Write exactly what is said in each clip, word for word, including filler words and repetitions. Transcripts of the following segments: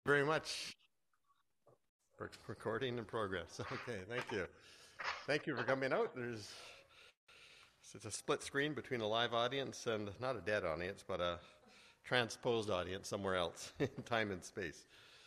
Very much. Recording in progress. Okay, thank you. Thank you for coming out. There's it's a split screen between a live audience and not a dead audience, but a transposed audience somewhere else in time and space.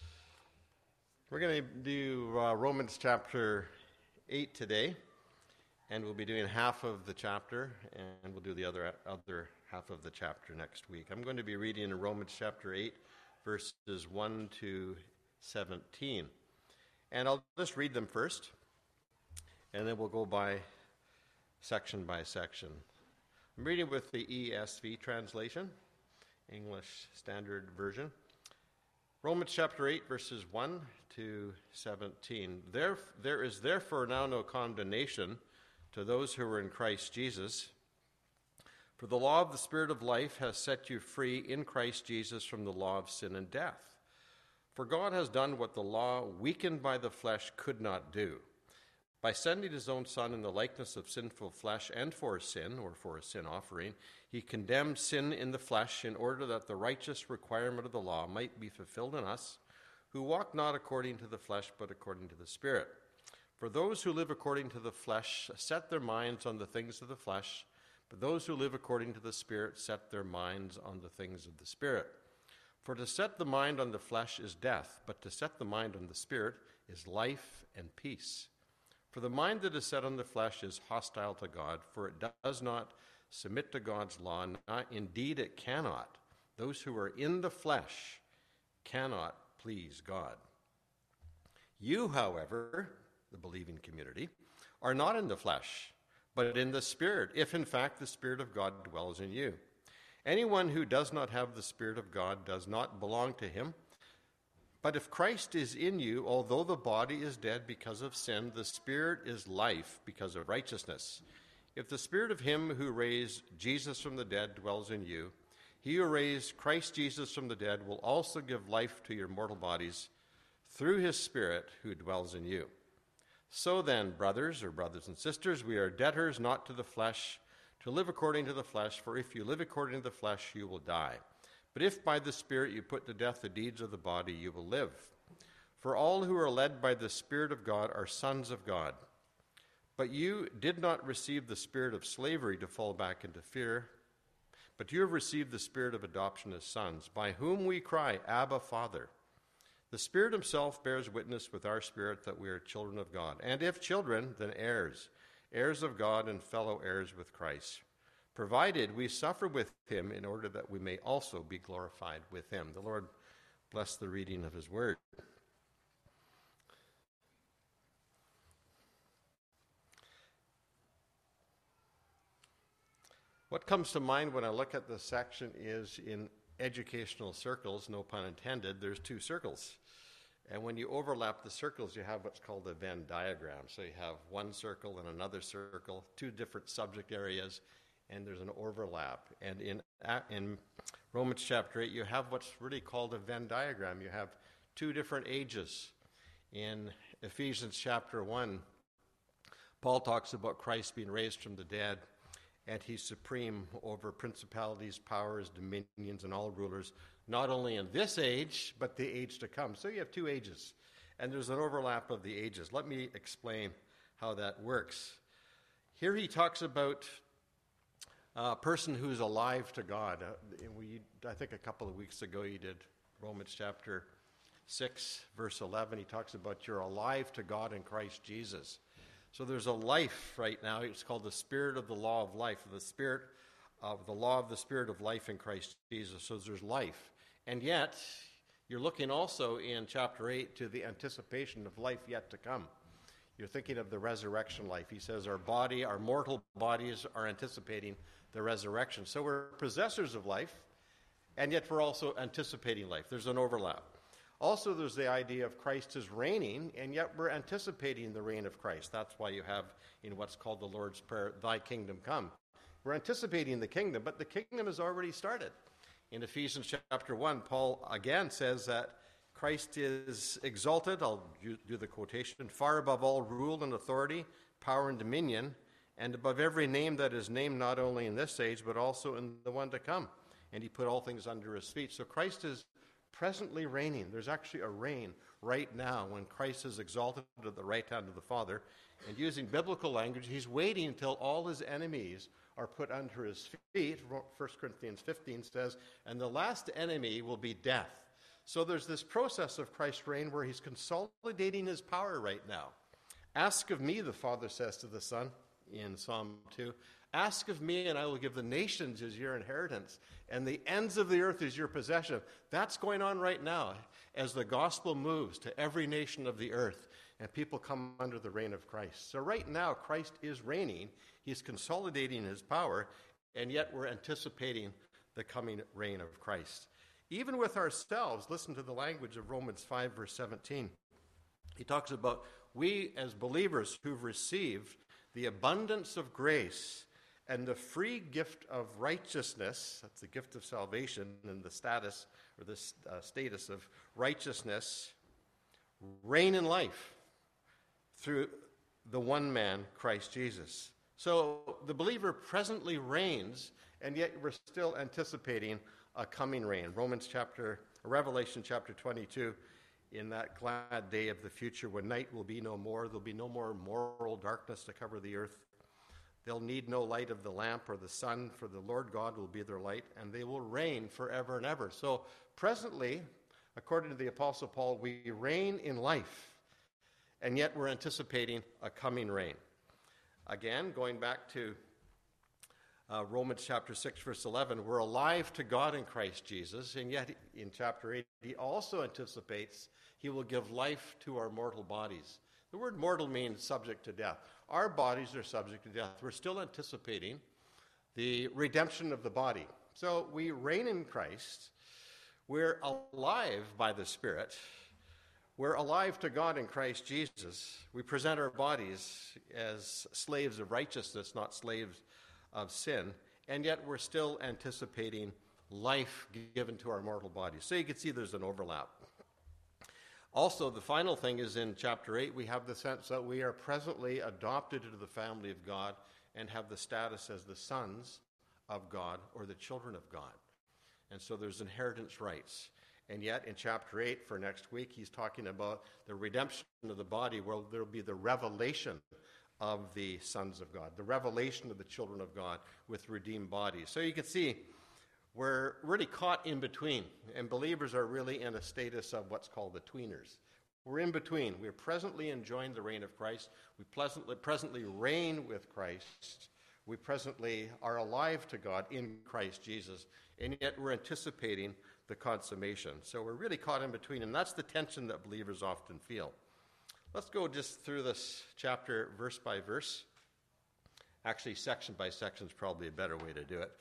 We're going to do uh, Romans chapter eight today, and we'll be doing half of the chapter, and we'll do the other other half of the chapter next week. I'm going to be reading in Romans chapter eight, verses one to seventeen. And I'll just read them first, and then we'll go by section by section. I'm reading with the E S V translation, English Standard Version. Romans chapter eight, verses one to seventeen. There, there is therefore now no condemnation to those who are in Christ Jesus. For the law of the Spirit of life has set you free in Christ Jesus from the law of sin and death. For God has done what the law, weakened by the flesh, could not do. By sending his own Son in the likeness of sinful flesh and for sin, or for a sin offering, he condemned sin in the flesh in order that the righteous requirement of the law might be fulfilled in us, who walk not according to the flesh, but according to the Spirit. For those who live according to the flesh set their minds on the things of the flesh, but those who live according to the Spirit set their minds on the things of the Spirit. For to set the mind on the flesh is death, but to set the mind on the Spirit is life and peace. For the mind that is set on the flesh is hostile to God, for it does not submit to God's law. Not, indeed, it cannot. Those who are in the flesh cannot please God. You, however, the believing community, are not in the flesh, but in the Spirit, if in fact the Spirit of God dwells in you. Anyone who does not have the Spirit of God does not belong to him. But if Christ is in you, although the body is dead because of sin, the Spirit is life because of righteousness. If the Spirit of him who raised Jesus from the dead dwells in you, he who raised Christ Jesus from the dead will also give life to your mortal bodies through his Spirit who dwells in you. So then, brothers or brothers and sisters, we are debtors not to the flesh, to live according to the flesh, for if you live according to the flesh, you will die. But if by the Spirit you put to death the deeds of the body, you will live. For all who are led by the Spirit of God are sons of God. But you did not receive the spirit of slavery to fall back into fear, but you have received the spirit of adoption as sons, by whom we cry, Abba, Father. The Spirit himself bears witness with our spirit that we are children of God. And if children, then heirs, heirs of God and fellow heirs with Christ, provided we suffer with him in order that we may also be glorified with him. The Lord bless the reading of his word. What comes to mind when I look at this section is in educational circles, no pun intended, there's two circles. And when you overlap the circles, you have what's called a Venn diagram. So you have one circle and another circle, two different subject areas, and there's an overlap. And in in Romans chapter eight, you have what's really called a Venn diagram. You have two different ages. In Ephesians chapter one, Paul talks about Christ being raised from the dead, and he's supreme over principalities, powers, dominions, and all rulers, not only in this age, but the age to come. So you have two ages, and there's an overlap of the ages. Let me explain how that works. Here he talks about a person who's alive to God. Uh, we, I think a couple of weeks ago you did Romans chapter six, verse eleven. He talks about you're alive to God in Christ Jesus. So there's a life right now. It's called the Spirit of the law of life, the Spirit of the law of the Spirit of life in Christ Jesus. So there's life. And yet, you're looking also in chapter eight to the anticipation of life yet to come. You're thinking of the resurrection life. He says our body, our mortal bodies are anticipating the resurrection. So we're possessors of life, and yet we're also anticipating life. There's an overlap. Also, there's the idea of Christ is reigning, and yet we're anticipating the reign of Christ. That's why you have in what's called the Lord's Prayer, thy kingdom come. We're anticipating the kingdom, but the kingdom has already started. In Ephesians chapter one, Paul again says that Christ is exalted, I'll do the quotation, far above all rule and authority, power and dominion, and above every name that is named not only in this age, but also in the one to come. And he put all things under his feet. So Christ is presently reigning. There's actually a reign right now when Christ is exalted at the right hand of the Father. And using biblical language, he's waiting until all his enemies are put under his feet. First Corinthians fifteen says, and the last enemy will be death. So there's this process of Christ's reign where he's consolidating his power right now. Ask of me, the Father says to the Son in Psalm two, ask of me and I will give the nations as your inheritance and the ends of the earth as your possession. That's going on right now as the gospel moves to every nation of the earth and people come under the reign of Christ. So right now, Christ is reigning. He's consolidating his power, and yet we're anticipating the coming reign of Christ. Even with ourselves, listen to the language of Romans five, verse seventeen. He talks about we as believers who've received the abundance of grace and the free gift of righteousness, that's the gift of salvation and the status or the uh, status of righteousness, reign in life through the one man, Christ Jesus. So the believer presently reigns, and yet we're still anticipating a coming reign. Romans chapter, Revelation chapter twenty-two, in that glad day of the future when night will be no more, there'll be no more moral darkness to cover the earth. They'll need no light of the lamp or the sun, for the Lord God will be their light, and they will reign forever and ever. So presently, according to the Apostle Paul, we reign in life, and yet we're anticipating a coming reign. Again, going back to uh, Romans chapter six, verse eleven, we're alive to God in Christ Jesus, and yet in chapter eight, he also anticipates he will give life to our mortal bodies. The word mortal means subject to death. Our bodies are subject to death. We're still anticipating the redemption of the body. So we reign in Christ. We're alive by the Spirit. We're alive to God in Christ Jesus. We present our bodies as slaves of righteousness, not slaves of sin, and yet we're still anticipating life given to our mortal bodies. So you can see there's an overlap. Also, the final thing is in chapter eight, we have the sense that we are presently adopted into the family of God and have the status as the sons of God or the children of God. And so there's inheritance rights. And yet in chapter eight for next week, he's talking about the redemption of the body, where there will be the revelation of the sons of God, the revelation of the children of God with redeemed bodies. So you can see we're really caught in between, and believers are really in a status of what's called the tweeners. We're in between. We're presently enjoying the reign of Christ. We pleasantly, presently reign with Christ. We presently are alive to God in Christ Jesus, and yet we're anticipating the consummation. So we're really caught in between, and that's the tension that believers often feel. Let's go just through this chapter verse by verse. Actually, section by section is probably a better way to do it.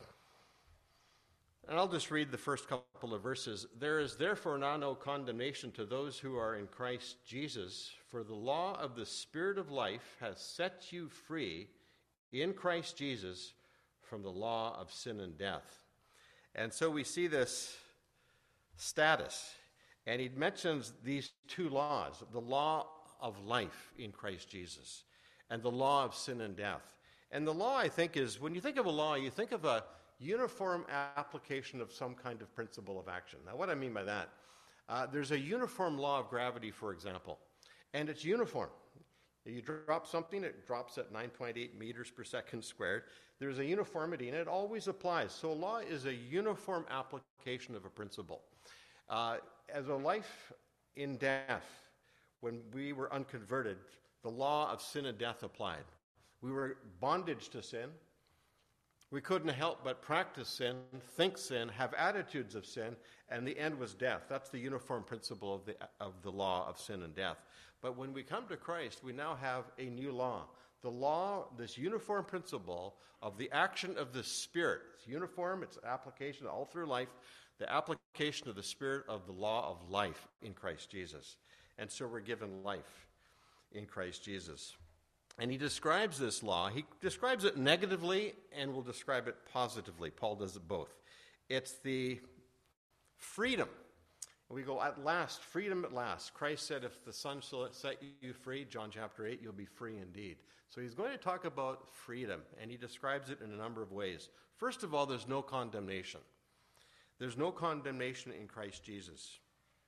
And I'll just read the first couple of verses. There is therefore now no condemnation to those who are in Christ Jesus, for the law of the Spirit of life has set you free in Christ Jesus from the law of sin and death. And so we see this status, and he mentions these two laws, the law of life in Christ Jesus and the law of sin and death. And the law, I think, is, when you think of a law, you think of a uniform application of some kind of principle of action. Now, what I mean by that, uh, there's a uniform law of gravity, for example, and it's uniform. You drop something, it drops at nine point eight meters per second squared. There's a uniformity, and it always applies. So law is a uniform application of a principle. Uh, as a life in death, when we were unconverted, the law of sin and death applied. We were bondage to sin. We couldn't help but practice sin, think sin, have attitudes of sin, and the end was death. That's the uniform principle of the, of the law of sin and death. But when we come to Christ, we now have a new law. The law, this uniform principle of the action of the Spirit. It's uniform, it's application all through life, the application of the Spirit of the law of life in Christ Jesus. And so we're given life in Christ Jesus. And he describes this law. He describes it negatively and will describe it positively. Paul does it both. It's the freedom. We go, at last, freedom at last. Christ said, if the Son shall set you free, John chapter eight, you'll be free indeed. So he's going to talk about freedom, and he describes it in a number of ways. First of all, there's no condemnation. There's no condemnation in Christ Jesus.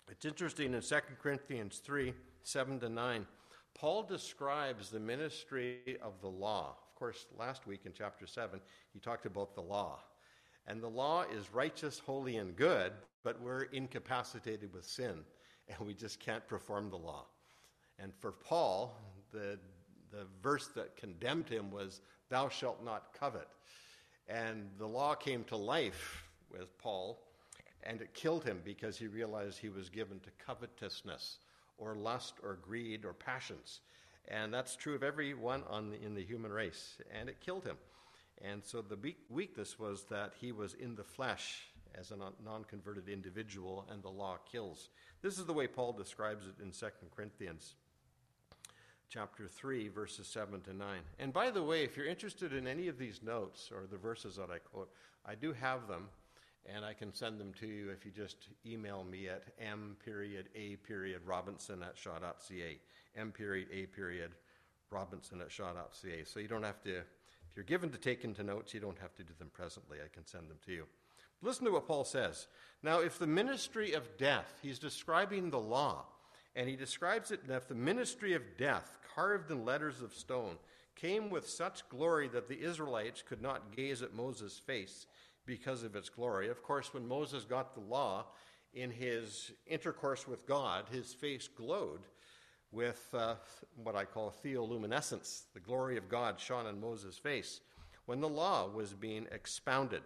It's interesting in Second Corinthians three, seven to nine, Paul describes the ministry of the law. Of course, last week in chapter seven, he talked about the law. And the law is righteous, holy, and good, but we're incapacitated with sin, and we just can't perform the law. And for Paul, the, the verse that condemned him was, "Thou shalt not covet." And the law came to life with Paul, and it killed him because he realized he was given to covetousness, or lust, or greed, or passions. And that's true of everyone on the, in the human race, and it killed him. And so the weakness was that he was in the flesh as a non-converted individual, and the law kills. This is the way Paul describes it in Second Corinthians chapter three, verses seven to nine. And by the way, if you're interested in any of these notes or the verses that I quote, I do have them, and I can send them to you if you just email me at m period a period robinson at shaw dot c a, m period a period robinson at shaw dot c a. So you don't have to, if you're given to take into notes, you don't have to do them presently. I can send them to you. Listen to what Paul says. Now, if the ministry of death, he's describing the law, and he describes it, that if the ministry of death, carved in letters of stone, came with such glory that the Israelites could not gaze at Moses' face because of its glory. Of course, when Moses got the law, in his intercourse with God, his face glowed with uh, what I call theoluminescence. The glory of God shone on Moses' face when the law was being expounded.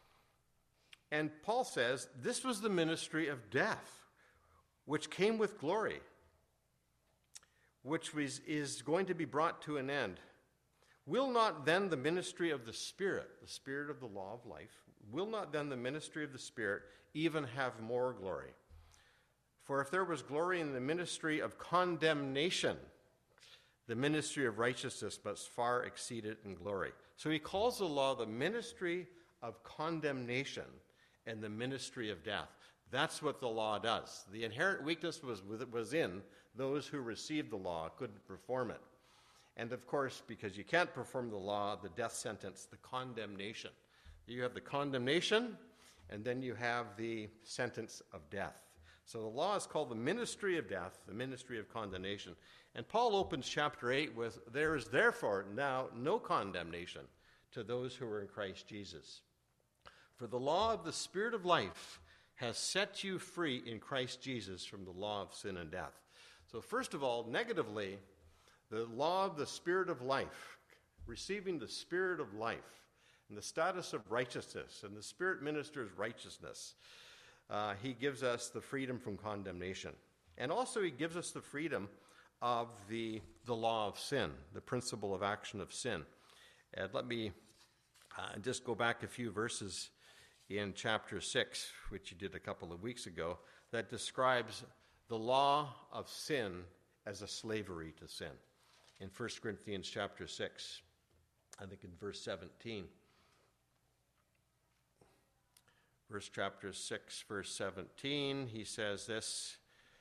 And Paul says this was the ministry of death, which came with glory, which was, is going to be brought to an end. Will not then the ministry of the Spirit, the Spirit of the law of life, will not then the ministry of the Spirit even have more glory? For if there was glory in the ministry of condemnation, the ministry of righteousness must far exceed it in glory. So he calls the law the ministry of condemnation and the ministry of death. That's what the law does. The inherent weakness was, was in those who received the law, couldn't perform it. And of course, because you can't perform the law, the death sentence, the condemnation. You have the condemnation, and then you have the sentence of death. So the law is called the ministry of death, the ministry of condemnation. And Paul opens chapter eight with, "There is therefore now no condemnation to those who are in Christ Jesus. For the law of the Spirit of life has set you free in Christ Jesus from the law of sin and death." So first of all, negatively, the law of the Spirit of life, receiving the Spirit of life, and the status of righteousness, and the Spirit ministers righteousness, uh, he gives us the freedom from condemnation. And also he gives us the freedom of the, the law of sin, the principle of action of sin. And let me uh, just go back a few verses in chapter six, which you did a couple of weeks ago, that describes the law of sin as a slavery to sin. In First Corinthians chapter six, I think in verse seventeen. Verse chapter six, verse seventeen, he says this,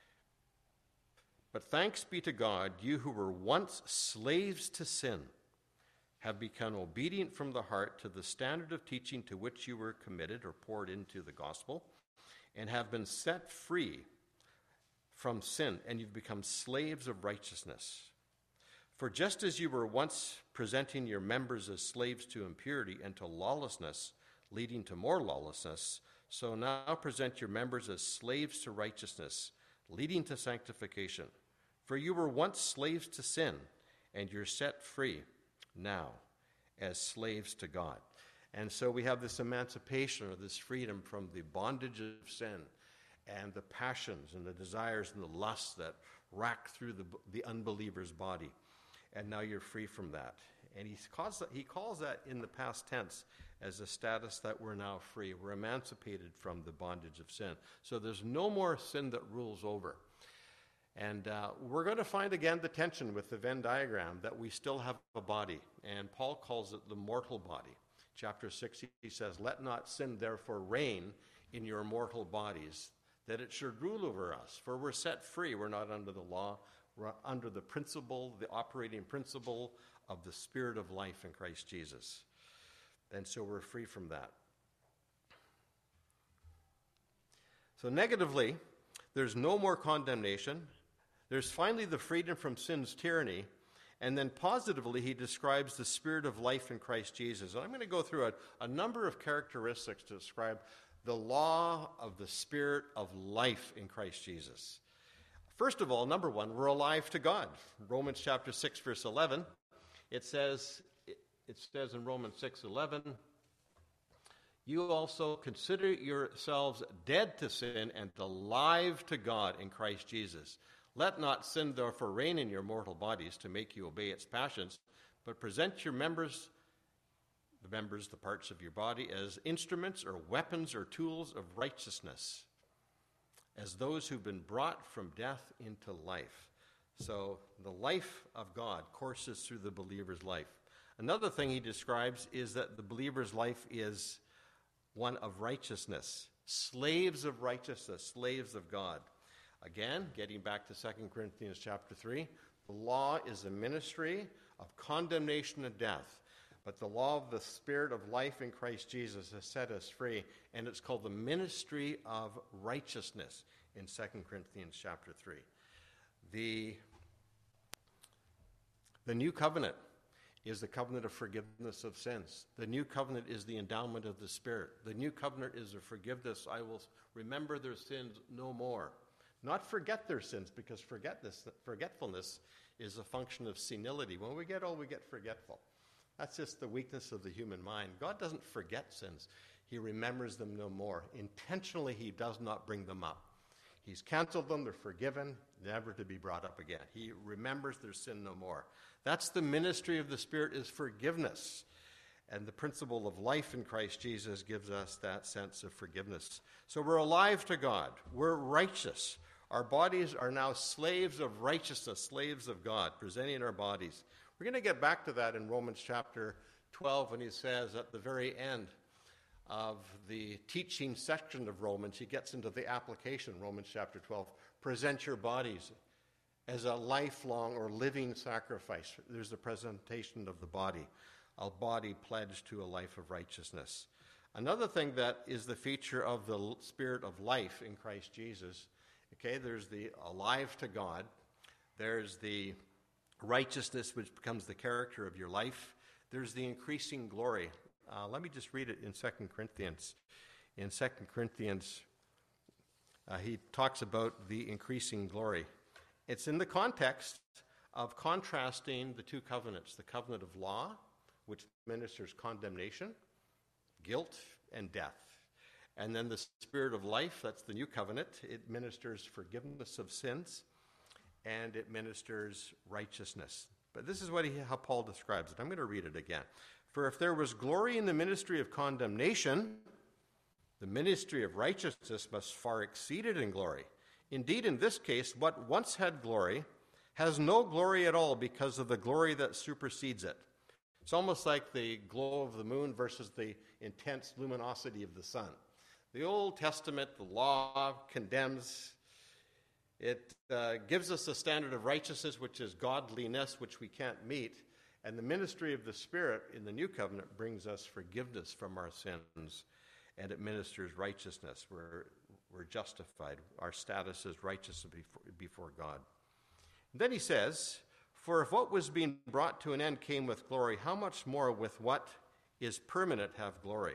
"But thanks be to God, you who were once slaves to sin have become obedient from the heart to the standard of teaching to which you were committed," or poured into the gospel, "and have been set free from sin, and you've become slaves of righteousness. For just as you were once presenting your members as slaves to impurity and to lawlessness, leading to more lawlessness, so now present your members as slaves to righteousness, leading to sanctification. For you were once slaves to sin, and you're set free now as slaves to God." And so we have this emancipation, or this freedom from the bondage of sin and the passions and the desires and the lusts that rack through the, the unbeliever's body. And now you're free from that. And he calls, that, he calls that in the past tense as a status that we're now free. We're emancipated from the bondage of sin. So there's no more sin that rules over. And uh, we're going to find again the tension with the Venn diagram that we still have a body. And Paul calls it the mortal body. Chapter six, he says, "Let not sin therefore reign in your mortal bodies, that it should rule over us. For we're set free. We're not under the law. We're under the principle, the operating principle of the Spirit of life in Christ Jesus." And so we're free from that. So negatively, There's no more condemnation. There's finally the freedom from sin's tyranny. And then positively, he describes the spirit of life in Christ Jesus. And I'm going to go through a, a number of characteristics to describe the law of the spirit of life in Christ Jesus. First of all, number one, we're alive to God. Romans chapter six, verse eleven, it says, it says in Romans six eleven, you also consider yourselves dead to sin and alive to God in Christ Jesus. Let not sin therefore reign in your mortal bodies to make you obey its passions, but present your members, the members, the parts of your body, as instruments or weapons or tools of righteousness, as those who've been brought from death into life. So the life of God courses through the believer's life. Another thing he describes is that the believer's life is one of righteousness, slaves of righteousness, slaves of God. Again, getting back to Second Corinthians chapter three, the law is a ministry of condemnation and death, but the law of the Spirit of life in Christ Jesus has set us free, and it's called the ministry of righteousness in Second Corinthians chapter three. The, the new covenant is the covenant of forgiveness of sins. The new covenant is the endowment of the Spirit. The new covenant is a forgiveness. I will remember their sins no more. Not forget their sins, because forget this, forgetfulness is a function of senility. When we get old, we get forgetful. That's just the weakness of the human mind. God doesn't forget sins. He remembers them no more. Intentionally, he does not bring them up. He's canceled them, they're forgiven, never to be brought up again. He remembers their sin no more. That's the ministry of the Spirit, is forgiveness. And the principle of life in Christ Jesus gives us that sense of forgiveness. So we're alive to God. We're righteous. Our bodies are now slaves of righteousness, slaves of God, presenting our bodies. We're going to get back to that in Romans chapter twelve when he says at the very end of the teaching section of Romans, he gets into the application, Romans chapter twelve, present your bodies as a lifelong or living sacrifice. There's the presentation of the body, a body pledged to a life of righteousness. Another thing that is the feature of the spirit of life in Christ Jesus, okay, there's the alive to God, there's the righteousness which becomes the character of your life, there's the increasing glory. Uh, let me just read it in Second Corinthians. In Second Corinthians, uh, he talks about the increasing glory. It's in the context of contrasting the two covenants, the covenant of law, which ministers condemnation, guilt, and death. And then the spirit of life, that's the new covenant. It ministers forgiveness of sins, and it ministers righteousness. But this is what he, how Paul describes it. I'm going to read it again. For if there was glory in the ministry of condemnation, the ministry of righteousness must far exceed it in glory. Indeed, in this case, what once had glory has no glory at all because of the glory that supersedes it. It's almost like the glow of the moon versus the intense luminosity of the sun. The Old Testament, the law, condemns. It uh, gives us a standard of righteousness, which is godliness, which we can't meet. And the ministry of the Spirit in the New Covenant brings us forgiveness from our sins, and it ministers righteousness. We're, we're justified. Our status is righteous before, before God. And then he says, for if what was being brought to an end came with glory, how much more with what is permanent have glory?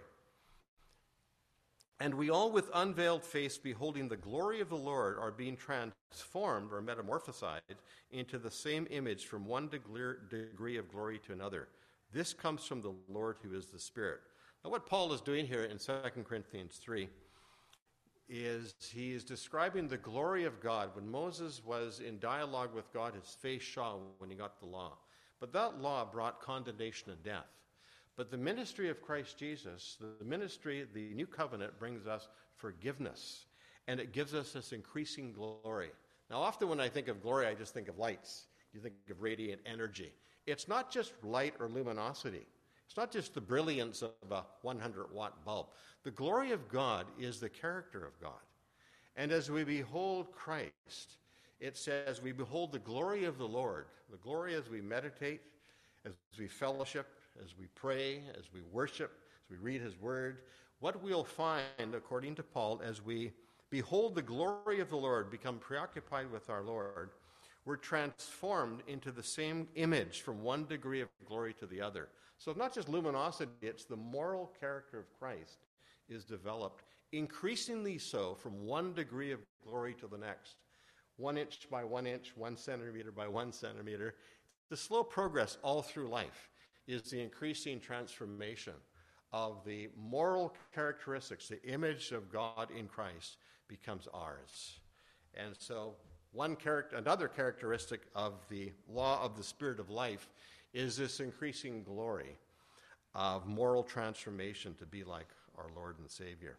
And we all with unveiled face, beholding the glory of the Lord, are being transformed or metamorphosed into the same image from one degree of glory to another. This comes from the Lord who is the Spirit. Now what Paul is doing here in Second Corinthians three is he is describing the glory of God. When Moses was in dialogue with God, his face shone when he got the law. But that law brought condemnation and death. But the ministry of Christ Jesus, the ministry, the new covenant, brings us forgiveness, and it gives us this increasing glory. Now, often when I think of glory, I just think of lights. You think of radiant energy. It's not just light or luminosity. It's not just the brilliance of a one hundred watt bulb. The glory of God is the character of God. And as we behold Christ, it says we behold the glory of the Lord, the glory as we meditate, as we fellowship, as we pray, as we worship, as we read his word. What we'll find, according to Paul, as we behold the glory of the Lord, become preoccupied with our Lord, we're transformed into the same image from one degree of glory to the other. So it's not just luminosity, it's the moral character of Christ is developed, increasingly so from one degree of glory to the next. One inch by one inch, one centimeter by one centimeter. The slow progress all through life is the increasing transformation of the moral characteristics. The image of God in Christ becomes ours. And so one character, another characteristic of the law of the Spirit of life is this increasing glory of moral transformation to be like our Lord and Savior.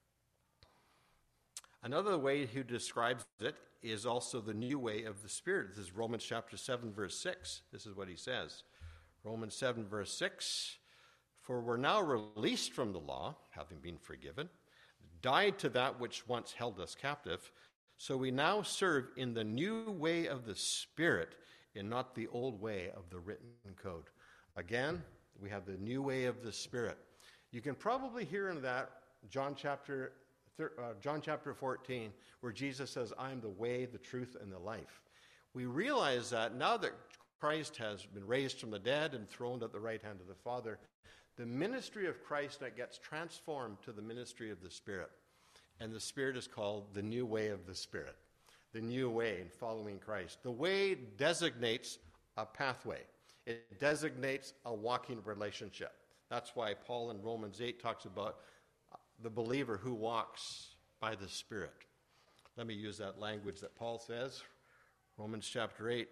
Another way he describes it is also the new way of the Spirit. This is Romans chapter seven, verse six. This is what he says. Romans seven, verse six, for we're now released from the law, having been forgiven, died to that which once held us captive, so we now serve in the new way of the Spirit and not the old way of the written code. Again, we have the new way of the Spirit. You can probably hear in that John chapter uh, John chapter fourteen, where Jesus says, I am the way, the truth, and the life. We realize that now that Christ has been raised from the dead and throned at the right hand of the Father, the ministry of Christ that gets transformed to the ministry of the Spirit. And the Spirit is called the new way of the Spirit, the new way in following Christ. The way designates a pathway. It designates a walking relationship. That's why Paul in Romans eight talks about the believer who walks by the Spirit. Let me use that language that Paul says, Romans chapter eight.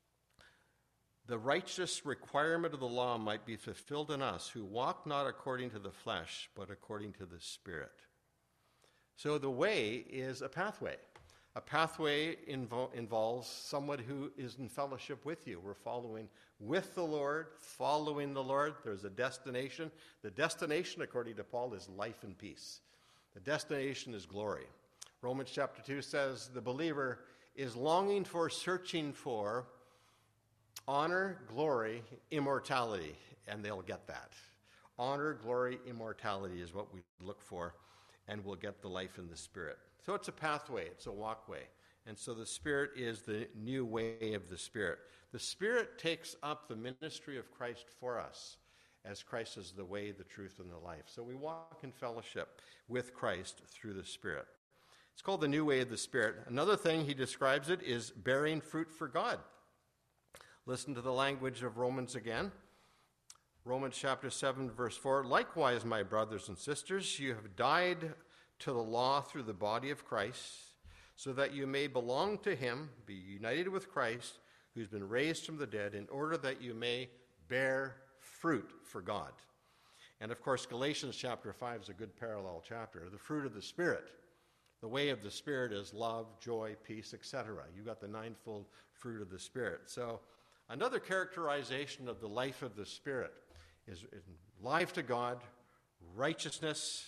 The righteous requirement of the law might be fulfilled in us who walk not according to the flesh, but according to the Spirit. So the way is a pathway. A pathway invo- involves someone who is in fellowship with you. We're following with the Lord, following the Lord. There's a destination. The destination, according to Paul, is life and peace. The destination is glory. Romans chapter two says the believer is longing for, searching for honor, glory, immortality, and they'll get that. Honor, glory, immortality is what we look for, and we'll get the life in the Spirit. So it's a pathway, it's a walkway. And so the Spirit is the new way of the Spirit. The Spirit takes up the ministry of Christ for us, as Christ is the way, the truth, and the life. So we walk in fellowship with Christ through the Spirit. It's called the new way of the Spirit. Another thing he describes it is bearing fruit for God. Listen to the language of Romans again. Romans chapter seven, verse four. Likewise, my brothers and sisters, you have died to the law through the body of Christ, so that you may belong to him, be united with Christ, who's been raised from the dead, in order that you may bear fruit for God. And of course, Galatians chapter five is a good parallel chapter. The fruit of the Spirit. The way of the Spirit is love, joy, peace, et cetera. You've got the ninefold fruit of the Spirit. So another characterization of the life of the Spirit is life to God, righteousness,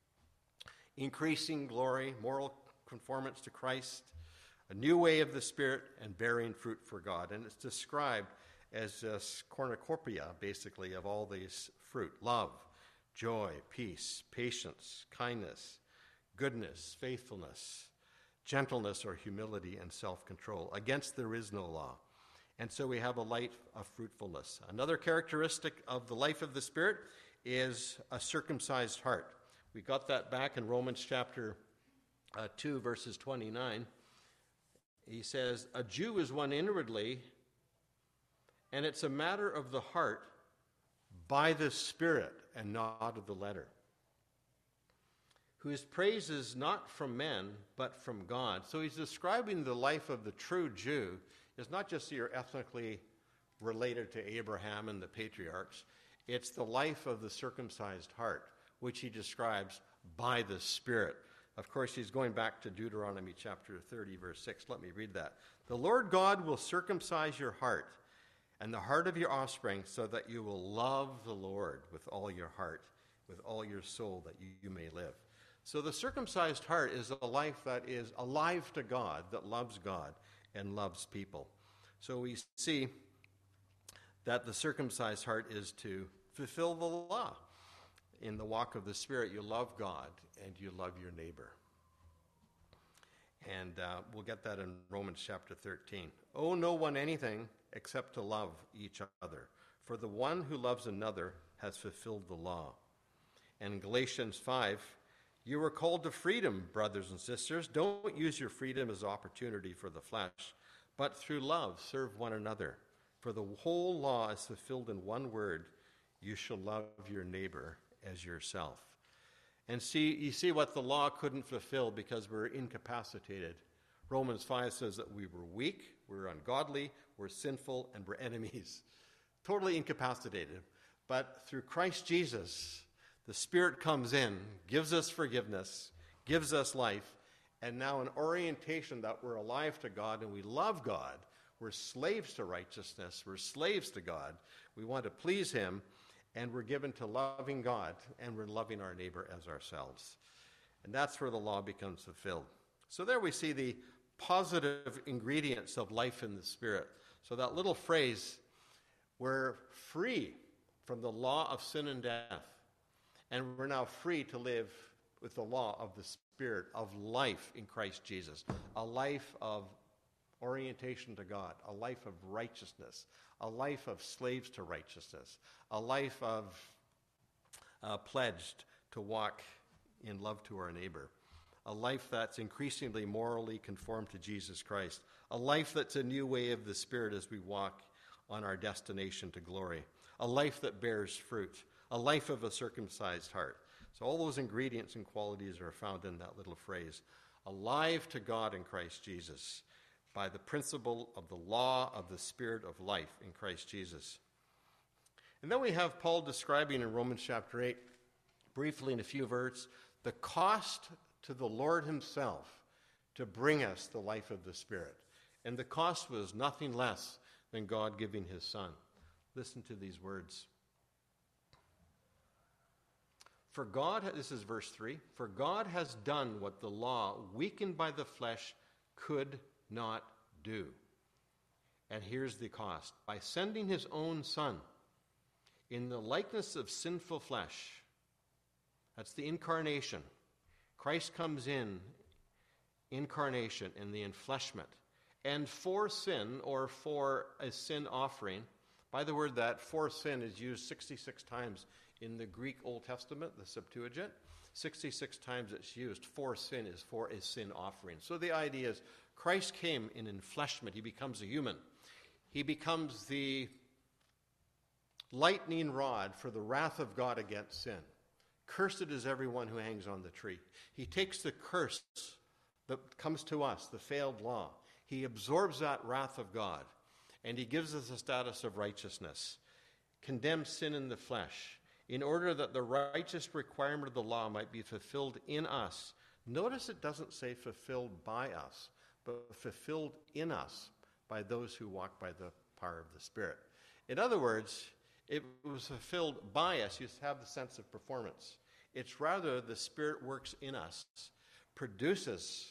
increasing glory, moral conformance to Christ, a new way of the Spirit, and bearing fruit for God. And it's described as a cornucopia, basically, of all these fruit. Love, joy, peace, patience, kindness, goodness, faithfulness, gentleness or humility, and self-control. Against there is no law. And so we have a life of fruitfulness. Another characteristic of the life of the Spirit is a circumcised heart. We got that back in Romans chapter uh, two, verses twenty-nine. He says, a Jew is one inwardly, and it's a matter of the heart by the Spirit and not of the letter, whose praise is not from men, but from God. So he's describing the life of the true Jew. It's not just that you're ethnically related to Abraham and the patriarchs. It's the life of the circumcised heart, which he describes by the Spirit. Of course, he's going back to Deuteronomy chapter thirty, verse six. Let me read that. The Lord God will circumcise your heart and the heart of your offspring, so that you will love the Lord with all your heart, with all your soul, that you, you may live. So the circumcised heart is a life that is alive to God, that loves God and loves people. So we see that the circumcised heart is to fulfill the law. In the walk of the Spirit, you love God and you love your neighbor. And uh, we'll get that in Romans chapter thirteen. Owe no one anything except to love each other, for the one who loves another has fulfilled the law. And in Galatians five, you are called to freedom, brothers and sisters. Don't use your freedom as opportunity for the flesh, but through love serve one another. For the whole law is fulfilled in one word: you shall love your neighbor as yourself. And see, you see what the law couldn't fulfill because we're incapacitated. Romans five says that we were weak, we're ungodly, we're sinful, and we're enemies. Totally incapacitated. But through Christ Jesus, the Spirit comes in, gives us forgiveness, gives us life, and now an orientation that we're alive to God and we love God. We're slaves to righteousness. We're slaves to God. We want to please Him. And we're given to loving God, and we're loving our neighbor as ourselves. And that's where the law becomes fulfilled. So there we see the positive ingredients of life in the Spirit. So that little phrase, we're free from the law of sin and death, and we're now free to live with the law of the Spirit of life in Christ Jesus, a life of orientation to God, a life of righteousness, a life of slaves to righteousness, a life of uh, pledged to walk in love to our neighbor, a life that's increasingly morally conformed to Jesus Christ, a life that's a new way of the Spirit as we walk on our destination to glory, a life that bears fruit, a life of a circumcised heart. So all those ingredients and qualities are found in that little phrase, alive to God in Christ Jesus, by the principle of the law of the Spirit of life in Christ Jesus. And then we have Paul describing in Romans chapter eight, briefly in a few verses, the cost to the Lord himself to bring us the life of the Spirit. And the cost was nothing less than God giving his Son. Listen to these words. For God, this is verse three, for God has done what the law, weakened by the flesh, could not do. And here's the cost. By sending his own Son in the likeness of sinful flesh, that's the incarnation. Christ comes in, incarnation, in the enfleshment. And for sin, or for a sin offering, by the word that for sin is used sixty-six times in the Greek Old Testament, the Septuagint, sixty-six times it's used. For sin is for a sin offering. So the idea is Christ came in enfleshment. He becomes a human. He becomes the lightning rod for the wrath of God against sin. Cursed is everyone who hangs on the tree. He takes the curse that comes to us, the failed law. He absorbs that wrath of God, and he gives us a status of righteousness, condemns sin in the flesh, in order that the righteous requirement of the law might be fulfilled in us. Notice it doesn't say fulfilled by us, but fulfilled in us by those who walk by the power of the Spirit. In other words, it was fulfilled by us. You have the sense of performance. It's rather the Spirit works in us, produces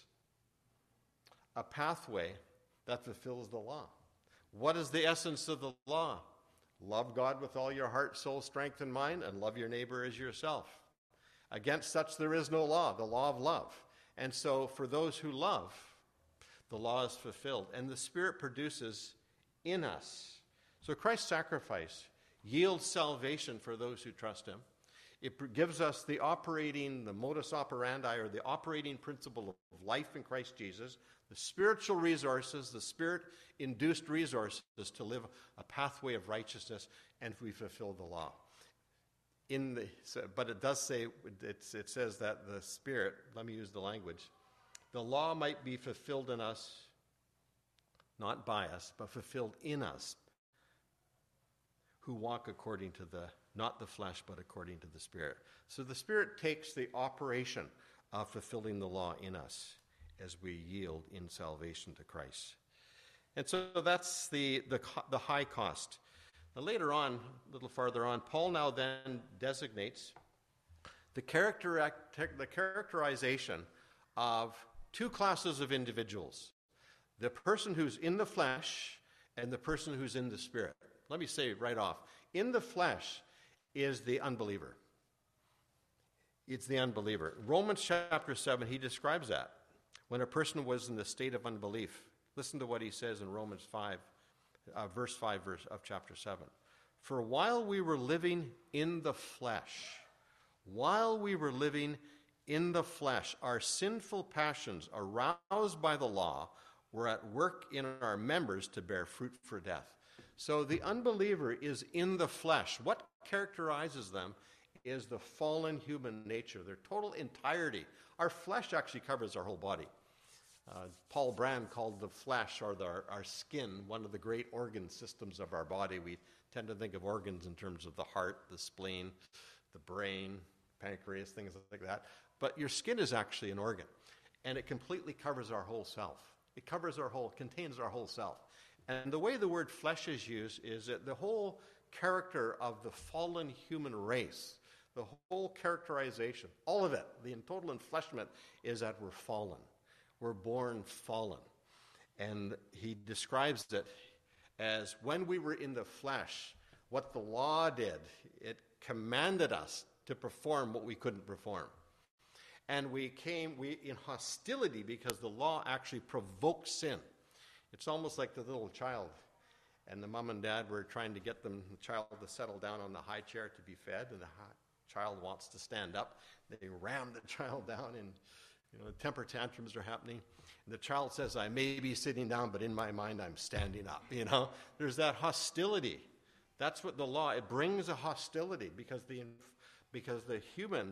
a pathway that fulfills the law. What is the essence of the law? Love God with all your heart, soul, strength, and mind, and love your neighbor as yourself. Against such there is no law, the law of love. And so for those who love, the law is fulfilled, and the Spirit produces in us. So Christ's sacrifice yields salvation for those who trust him. It gives us the operating, the modus operandi, or the operating principle of life in Christ Jesus, the spiritual resources, the Spirit-induced resources to live a pathway of righteousness, and we fulfill the law. In the, but it does say, it's, it says that the Spirit, let me use the language, the law might be fulfilled in us, not by us, but fulfilled in us, who walk according to the, not the flesh, but according to the Spirit. So the Spirit takes the operation of fulfilling the law in us as we yield in salvation to Christ. And so that's the, the, the high cost. Now later on, a little farther on, Paul now then designates the, character, the characterization of two classes of individuals. The person who's in the flesh and the person who's in the Spirit. Let me say right off, in the flesh is the unbeliever. It's the unbeliever. Romans chapter seven, he describes that. when a person was in the state of unbelief. Listen to what he says in Romans five, uh, verse five verse of chapter seven. For while we were living in the flesh, while we were living in the flesh, our sinful passions, aroused by the law, were at work in our members to bear fruit for death. So the unbeliever is in the flesh. What characterizes them is the fallen human nature, their total entirety. Our flesh actually covers our whole body. Uh, Paul Brand called the flesh, or the, our, our skin, one of the great organ systems of our body. We tend to think of organs in terms of the heart, the spleen, the brain, pancreas, things like that. But your skin is actually an organ, and it completely covers our whole self. It covers our whole, contains our whole self. And the way the word flesh is used is that the whole character of the fallen human race, the whole characterization, all of it, the total enfleshment is that we're fallen. We're born fallen. And he describes it as when we were in the flesh, what the law did, it commanded us to perform what we couldn't perform. And we came we in hostility because the law actually provoked sin. It's almost like the little child, and the mom and dad were trying to get them, the child to settle down on the high chair to be fed, and the high, child wants to stand up. They ram the child down, and you know, temper tantrums are happening. And the child says, I may be sitting down, but in my mind I'm standing up. You know, there's that hostility. That's what the law, it brings a hostility because the because the human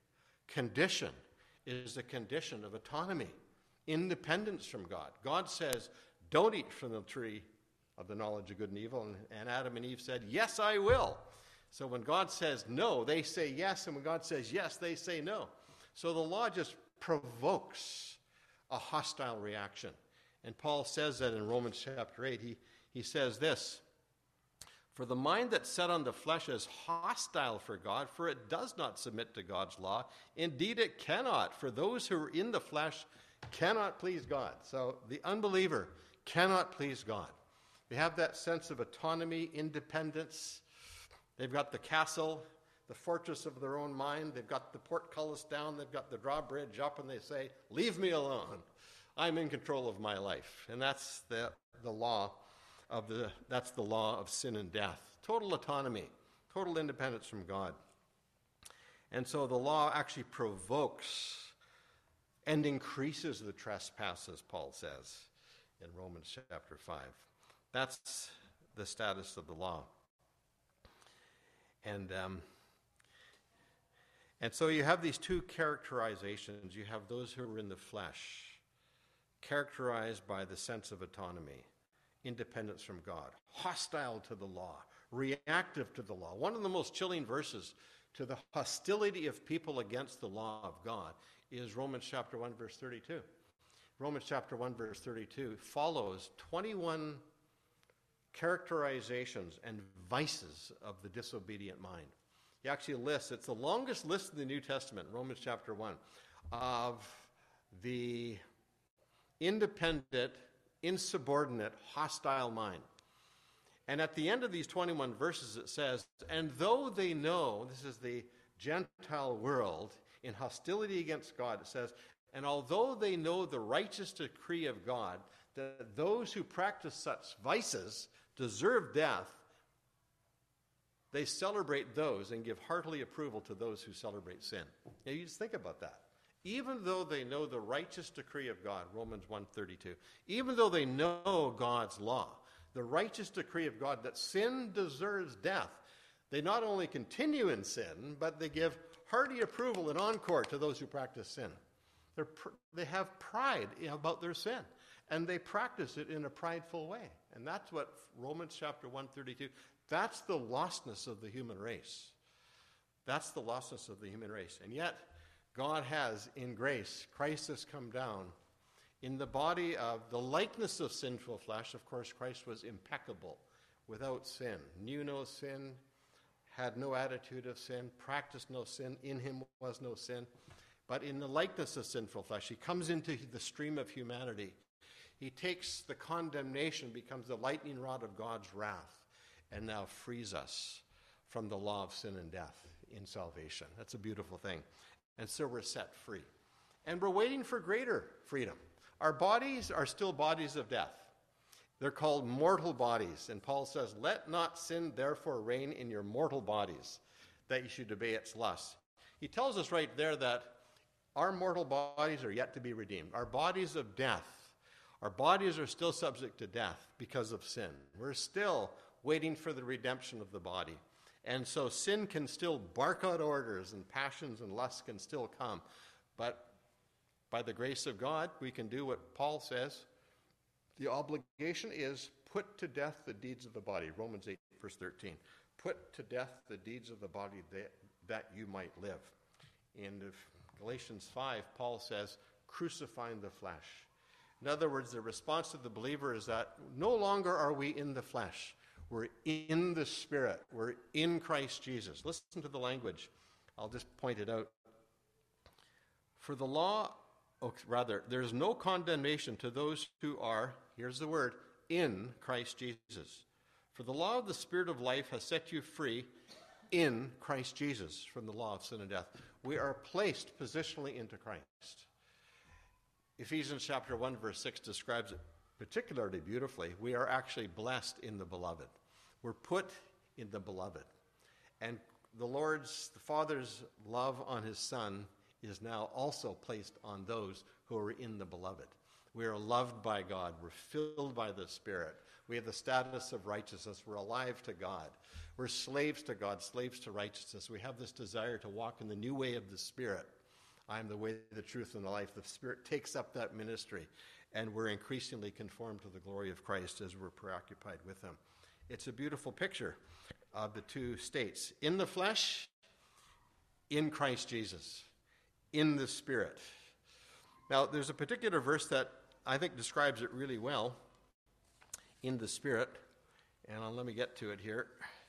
condition is the condition of autonomy, independence from God. God says, don't eat from the tree of the knowledge of good and evil. And, and Adam and Eve said, yes, I will. So when God says no, they say yes. And when God says yes, they say no. So the law just provokes a hostile reaction. And Paul says that in Romans chapter eight. He, he says this, for the mind that's set on the flesh is hostile for God, for it does not submit to God's law. Indeed, it cannot. For those who are in the flesh cannot please God. So the unbeliever cannot please God. They have that sense of autonomy, independence. They've got the castle, the fortress of their own mind. They've got the portcullis down. They've got the drawbridge up, and they say, leave me alone. I'm in control of my life. And that's the, the law of the, that's the law of sin and death. Total autonomy, total independence from God. And so the law actually provokes and increases the trespasses, Paul says in Romans chapter five. That's the status of the law. And um, and so you have these two characterizations. You have those who are in the flesh, characterized by the sense of autonomy, independence from God, hostile to the law, reactive to the law. One of the most chilling verses to the hostility of people against the law of God is Romans chapter one, verse thirty-two. Romans chapter one, verse thirty-two follows twenty-one characterizations and vices of the disobedient mind. He actually lists, it's the longest list in the New Testament, Romans chapter one, of the independent, insubordinate, hostile mind. And at the end of these twenty-one verses it says, and though they know, this is the Gentile world, in hostility against God, it says, and although they know the righteous decree of God, that those who practice such vices deserve death, they celebrate those and give heartily approval to those who celebrate sin. Now you just think about that. Even though they know the righteous decree of God, Romans one thirty-two, even though they know God's law, the righteous decree of God that sin deserves death, they not only continue in sin, but they give hearty approval and encore to those who practice sin. They're pr- they have pride about their sin, and they practice it in a prideful way. And that's what Romans chapter one thirty-two, that's the lostness of the human race. That's the lostness of the human race. And yet, God has, in grace, Christ has come down in the body of the likeness of sinful flesh. Of course, Christ was impeccable, without sin, knew no sin, had no attitude of sin, practiced no sin, in him was no sin. But in the likeness of sinful flesh, he comes into the stream of humanity. He takes the condemnation, becomes the lightning rod of God's wrath, and now frees us from the law of sin and death in salvation. That's a beautiful thing. And so we're set free. And we're waiting for greater freedom. Our bodies are still bodies of death. They're called mortal bodies. And Paul says, let not sin therefore reign in your mortal bodies, that you should obey its lusts. He tells us right there that our mortal bodies are yet to be redeemed. Our bodies of death, our bodies are still subject to death because of sin. We're still waiting for the redemption of the body. And so sin can still bark out orders, and passions and lusts can still come. But by the grace of God, we can do what Paul says. The obligation is put to death the deeds of the body. Romans eight, verse thirteen. Put to death the deeds of the body that, that you might live. In Galatians five, Paul says, crucifying the flesh. In other words, the response of the believer is that no longer are we in the flesh. We're in the Spirit. We're in Christ Jesus. Listen to the language. I'll just point it out. For the law, oh, rather, there's no condemnation to those who are, here's the word, in Christ Jesus. For the law of the Spirit of life has set you free in Christ Jesus from the law of sin and death. We are placed positionally into Christ. Ephesians chapter one, verse six describes it particularly beautifully. We are actually blessed in the beloved. We're put in the beloved. And the Lord's, the Father's love on his Son is now also placed on those who are in the beloved. We are loved by God. We're filled by the Spirit. We have the status of righteousness. We're alive to God. We're slaves to God, slaves to righteousness. We have this desire to walk in the new way of the Spirit. I am the way, the truth, and the life. The Spirit takes up that ministry, and we're increasingly conformed to the glory of Christ as we're preoccupied with him. It's a beautiful picture of the two states. In the flesh, in Christ Jesus. In the Spirit. Now, there's a particular verse that I think describes it really well. In the Spirit. And I'll, let me get to it here.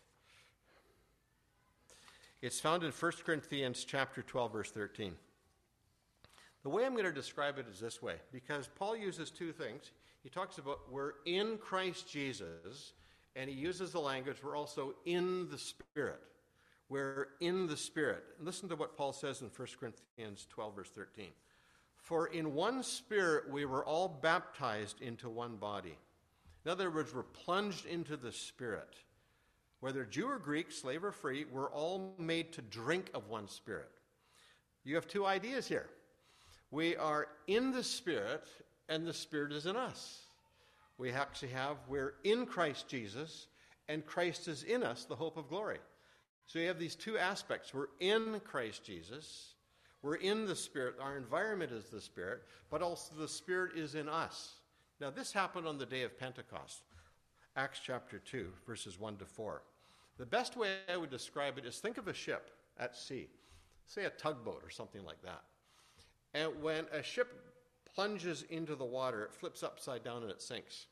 It's found in First Corinthians chapter twelve, verse thirteen. The way I'm going to describe it is this way, because Paul uses two things. He talks about we're in Christ Jesus, and he uses the language we're also in the Spirit. We're in the Spirit. Listen to what Paul says in First Corinthians twelve, verse thirteen. For in one Spirit we were all baptized into one body. In other words, we're plunged into the Spirit. Whether Jew or Greek, slave or free, we're all made to drink of one Spirit. You have two ideas here. We are in the Spirit, and the Spirit is in us. We actually have, we're in Christ Jesus, and Christ is in us, the hope of glory. So you have these two aspects. We're in Christ Jesus. We're in the Spirit. Our environment is the Spirit, but also the Spirit is in us. Now, this happened on the day of Pentecost. Acts chapter two, verses one to four. The best way I would describe it is think of a ship at sea, say a tugboat or something like that. And when a ship plunges into the water, it flips upside down and it sinks.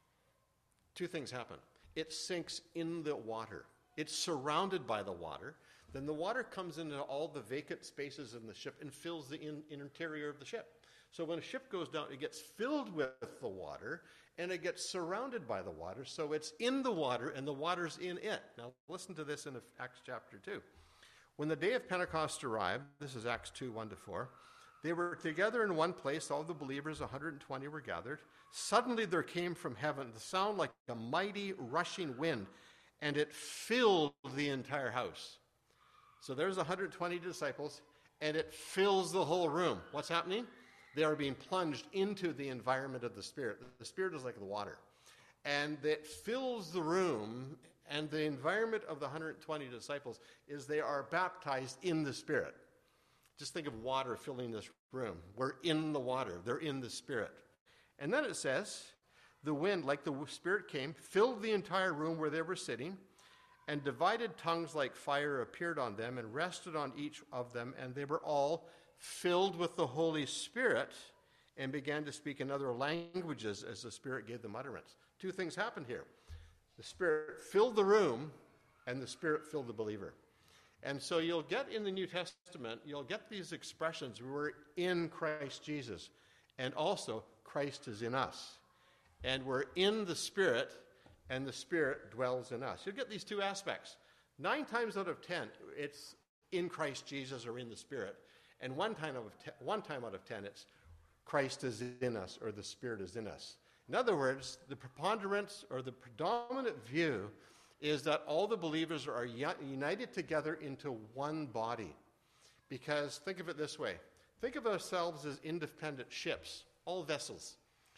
Two things happen. It sinks in the water. It's surrounded by the water. Then the water comes into all the vacant spaces in the ship and fills the in, interior of the ship. So when a ship goes down, it gets filled with the water, and it gets surrounded by the water. So it's in the water, and the water's in it. Now listen to this in Acts chapter two. When the day of Pentecost arrived, this is Acts two, one to four, they were together in one place, all the believers, one hundred twenty were gathered. Suddenly there came from heaven the sound like a mighty rushing wind, and it filled the entire house. So there's one hundred twenty disciples, and it fills the whole room. What's happening? They are being plunged into the environment of the Spirit. The Spirit is like the water. And it fills the room, and the environment of the one hundred twenty disciples is they are baptized in the Spirit. Just think of water filling this room. We're in the water. They're in the Spirit. And then it says, the wind, like the Spirit came, filled the entire room where they were sitting, and divided tongues like fire appeared on them and rested on each of them, and they were all filled with the Holy Spirit and began to speak in other languages as the Spirit gave them utterance. Two things happened here. The Spirit filled the room, and the Spirit filled the believer. And so you'll get in the New Testament, you'll get these expressions, we're in Christ Jesus, and also Christ is in us. And we're in the Spirit, and the Spirit dwells in us. You'll get these two aspects. Nine times out of ten, it's in Christ Jesus or in the Spirit. And one time, of te- one time out of ten, it's Christ is in us, or the Spirit is in us. In other words, the preponderance or the predominant view is that all the believers are united together into one body. Because think of it this way. Think of ourselves as independent ships, all vessels.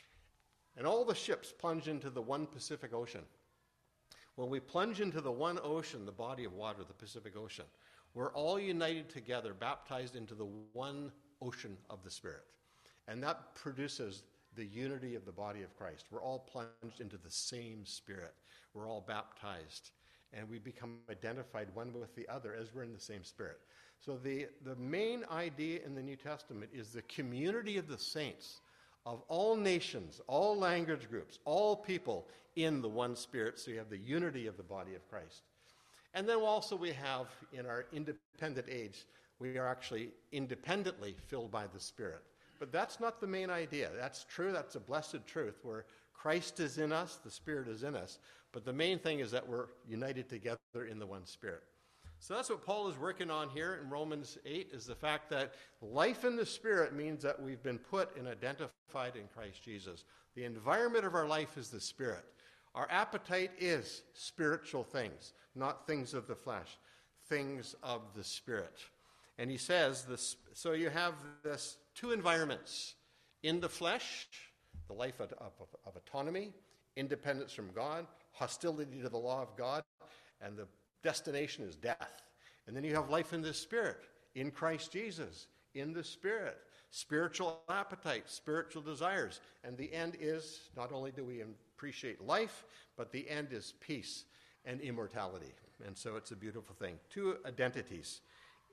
And all the ships plunge into the one Pacific Ocean. When we plunge into the one ocean, the body of water, the Pacific Ocean, we're all united together, baptized into the one ocean of the Spirit. And that produces the unity of the body of Christ. We're all plunged into the same Spirit. We're all baptized. And we become identified one with the other as we're in the same Spirit. So the, the main idea in the New Testament is the community of the saints of all nations, all language groups, all people in the one Spirit. So you have the unity of the body of Christ. And then also we have, in our independent age, we are actually independently filled by the Spirit. But that's not the main idea. That's true. That's a blessed truth where Christ is in us, the Spirit is in us. But the main thing is that we're united together in the one Spirit. So that's what Paul is working on here in Romans eight, is the fact that life in the Spirit means that we've been put and identified in Christ Jesus. The environment of our life is the Spirit. Our appetite is spiritual things, not things of the flesh, things of the Spirit. And he says this, so you have this two environments. In the flesh, the life of, of, of autonomy, independence from God, hostility to the law of God, and the destination is death. And then you have life in the Spirit, in Christ Jesus, in the Spirit, spiritual appetite, spiritual desires. And the end is, not only do we appreciate life, but the end is peace and immortality. And so it's a beautiful thing. Two identities.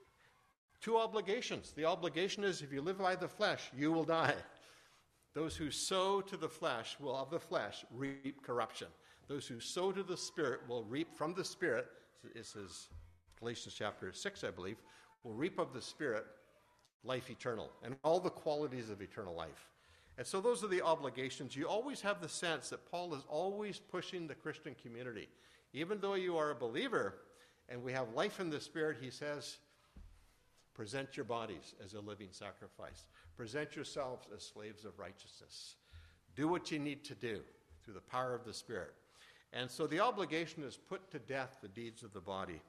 Two obligations. The obligation is, if you live by the flesh, you will die. Those who sow to the flesh will of the flesh reap corruption. Those who sow to the Spirit will reap from the Spirit, it says Galatians chapter six, I believe, will reap of the Spirit life eternal and all the qualities of eternal life. And so those are the obligations. You always have the sense that Paul is always pushing the Christian community. Even though you are a believer and we have life in the Spirit, he says, present your bodies as a living sacrifice. Present yourselves as slaves of righteousness. Do what you need to do through the power of the Spirit. And so the obligation is put to death the deeds of the body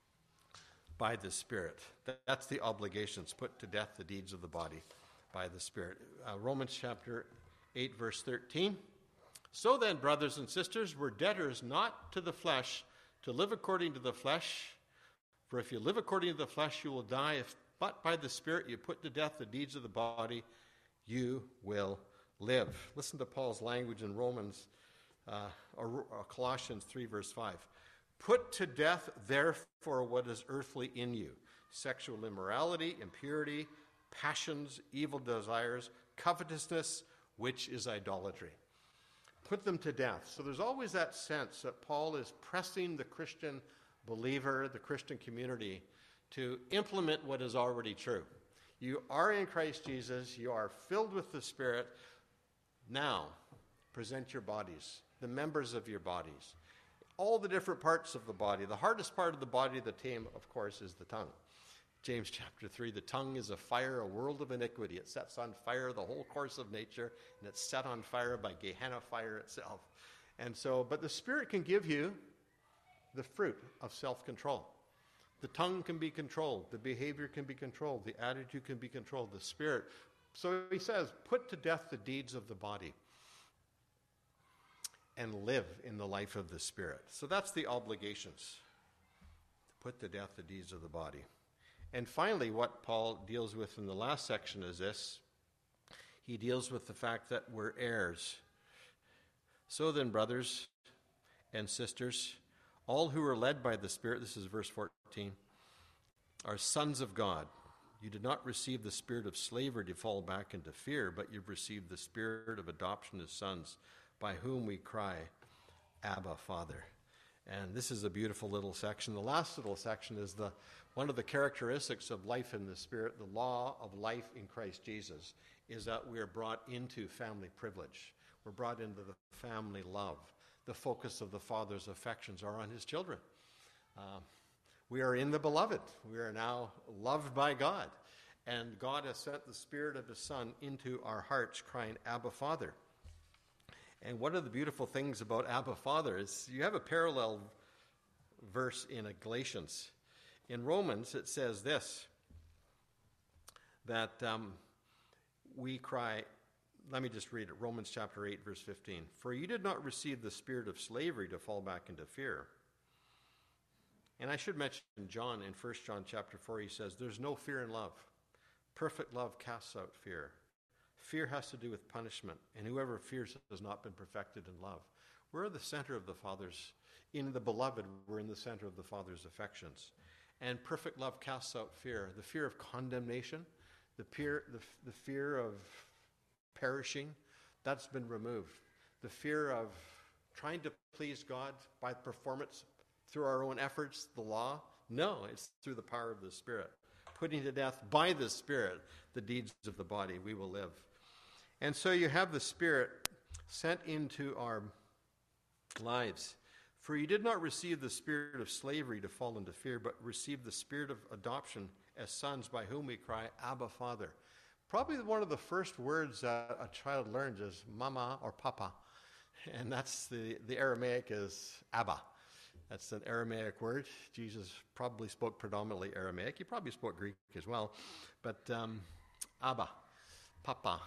by the Spirit. That's the obligations, put to death the deeds of the body by the Spirit. Uh, Romans chapter eight, verse thirteen. So then, brothers and sisters, we're debtors not to the flesh, to live according to the flesh. For if you live according to the flesh, you will die. If but by the Spirit you put to death the deeds of the body, you will live. Listen to Paul's language in Romans, uh, or, or Colossians three, verse five. Put to death, therefore, what is earthly in you: sexual immorality, impurity, passions, evil desires, covetousness, which is idolatry. Put them to death. So there's always that sense that Paul is pressing the Christian believer, the Christian community, to implement what is already true. You are in Christ Jesus. You are filled with the Spirit. Now, present your bodies, the members of your bodies, all the different parts of the body. The hardest part of the body to tame, of course, is the tongue. James chapter three, the tongue is a fire, a world of iniquity. It sets on fire the whole course of nature, and it's set on fire by Gehenna fire itself. And so, but the Spirit can give you the fruit of self-control. The tongue can be controlled. The behavior can be controlled. The attitude can be controlled. The Spirit. So he says, put to death the deeds of the body and live in the life of the Spirit. So that's the obligations. Put to death the deeds of the body. And finally, what Paul deals with in the last section is this. He deals with the fact that we're heirs. So then, brothers and sisters, all who are led by the Spirit, this is verse fourteen, are sons of God. You did not receive the spirit of slavery to fall back into fear, but you've received the spirit of adoption as sons, by whom we cry, Abba, Father. And this is a beautiful little section. The last little section is the one of the characteristics of life in the Spirit, the law of life in Christ Jesus, is that we are brought into family privilege. We're brought into the family love. The focus of the Father's affections are on his children. Uh, we are in the beloved. We are now loved by God. And God has sent the Spirit of his Son into our hearts, crying, Abba, Father. And one of the beautiful things about Abba, Father is you have a parallel verse in Galatians. In Romans, it says this, that um, we cry, let me just read it, Romans chapter eight, verse fifteen. For you did not receive the spirit of slavery to fall back into fear. And I should mention John, in First John chapter four, he says, there's no fear in love. Perfect love casts out fear. Fear has to do with punishment, and whoever fears has not been perfected in love. We're the center of the Father's, in the beloved, we're in the center of the Father's affections. And perfect love casts out fear, the fear of condemnation, the fear, the, the fear of perishing, that's been removed. The fear of trying to please God by performance through our own efforts, the law, no, it's through the power of the Spirit. Putting to death by the Spirit the deeds of the body, we will live. And so you have the Spirit sent into our lives. For you did not receive the spirit of slavery to fall into fear, but received the spirit of adoption as sons, by whom we cry, Abba, Father. Probably one of the first words that a child learns is mama or papa. And that's the, the Aramaic is Abba. That's an Aramaic word. Jesus probably spoke predominantly Aramaic. He probably spoke Greek as well. But um, Abba, Papa,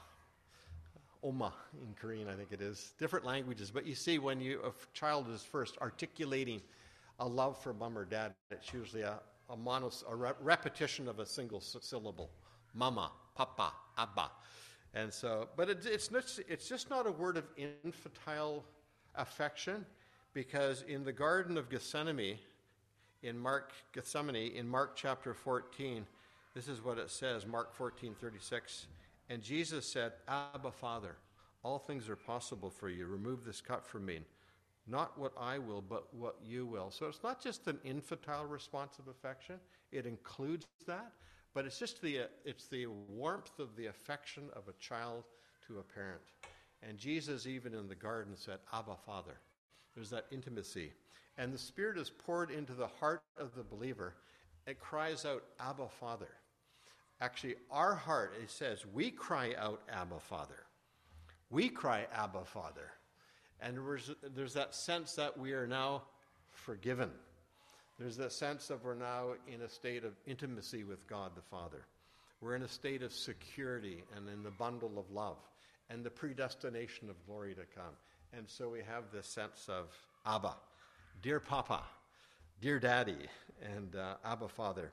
Oma in Korean, I think it is. Different languages. But you see, when you a child is first articulating a love for mom or dad, it's usually a, a, monos, a re- repetition of a single syllable. Mama, Papa, Abba. And so, but it, it's, not, it's just not a word of infantile affection, because in the Garden of Gethsemane, in Mark, Gethsemane, in Mark chapter fourteen, this is what it says, Mark fourteen thirty-six. And Jesus said, Abba, Father, all things are possible for you. Remove this cup from me. Not what I will, but what you will. So it's not just an infantile response of affection. It includes that. But it's just the, uh, it's the warmth of the affection of a child to a parent. And Jesus, even in the garden, said, Abba, Father. There's that intimacy. And the Spirit is poured into the heart of the believer. It cries out, Abba, Father. Actually, our heart, it says, we cry out, Abba, Father. We cry, Abba, Father. And there's, there's that sense that we are now forgiven. There's that sense that we're now in a state of intimacy with God the Father. We're in a state of security and in the bundle of love and the predestination of glory to come. And so we have this sense of Abba, dear Papa, dear Daddy, and uh, Abba, Father.